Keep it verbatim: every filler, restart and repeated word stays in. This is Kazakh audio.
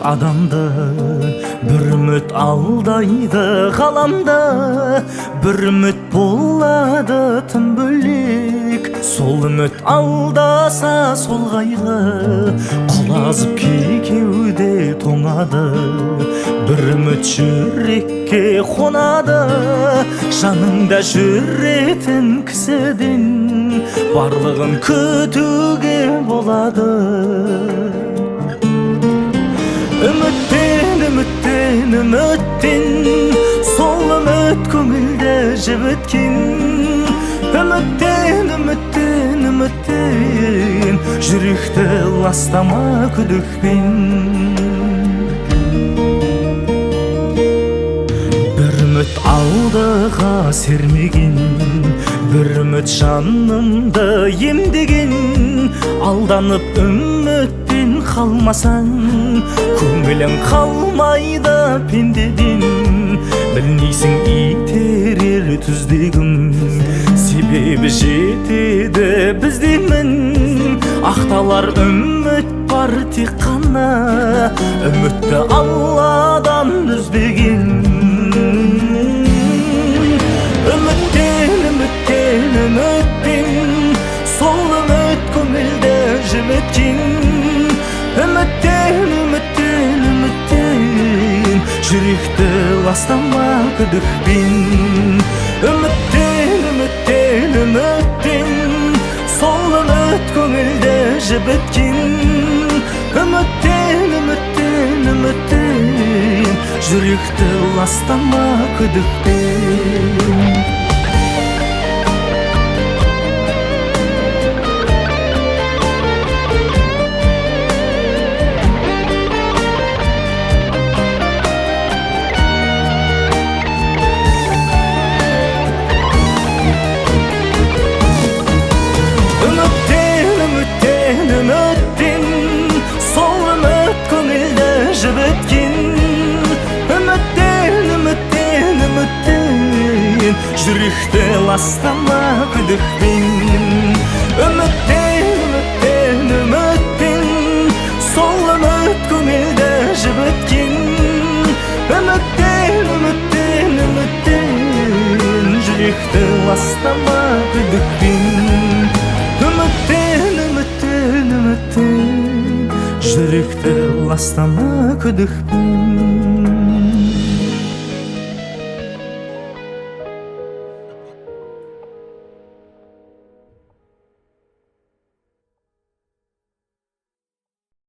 адамды, бір үміт алдайды ғаламда. Бір үміт болады тым бөлек, сол үміт алдаса сол қайғы құлазып кеудеде тоңады. Бір үміт жүрекке қонады, жаныңда жүретін кісіден барлығын күтуге болады. Үміттен, үміттен, үміттен, сол үміт көңілді жібіткен. Үміттен, үміттен, үміттен, жүректі ластама күдікпен. Бір үміт алдыға сермеген, бір үміт жанымды емдеген. Алданып үмітпен қалмасаң, көңілің қалмайды пендеден. Білмейсің итерер түздегім, себебі жетеді біздемін. Ақталар үміт бар тек қана, үмітті Алладан үзбеген. Үміттен, үміттен, үміттен, сол үміт көңілді жібіткен. Үміттен, үміттен, үміттен, жүректі ластама күдікпен. Үміттен, үміттен, үміттен, сол үміт көңілді жібіткен. Үміттен, үміттен, үміттен, жүректі ластама күдікпен. Жүректі ластама күдікпен. Үміттен, үміттен, үміттен, сол үміт көңілді жібіткен. Үміттен, үміттен, үміттен, жүректі ластама күдікпен. Үміттен, үміттен, үміттен, жүректі ластама күдікпен.